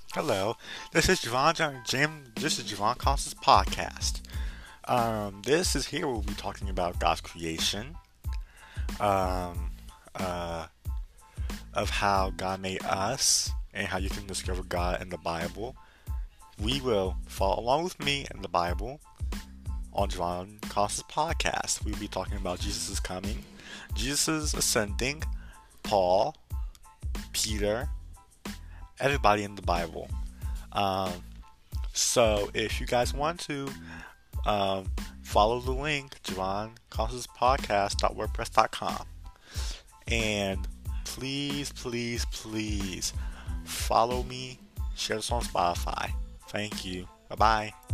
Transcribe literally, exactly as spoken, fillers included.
Hello, this is Javon John- Jim. This is Javon Costas podcast. Um, this is here we'll be talking about God's creation, um, uh, of how God made us, and how you can discover God in the Bible. We will follow along with me in the Bible on Javon Costas podcast. We'll be talking about Jesus' coming, Jesus' ascending, Paul, Peter, everybody in the Bible. Um, so if you guys want to Um, follow the link, javon costas podcast dot wordpress dot com. And please, please, please follow me, share this on Spotify. Thank you. Bye bye.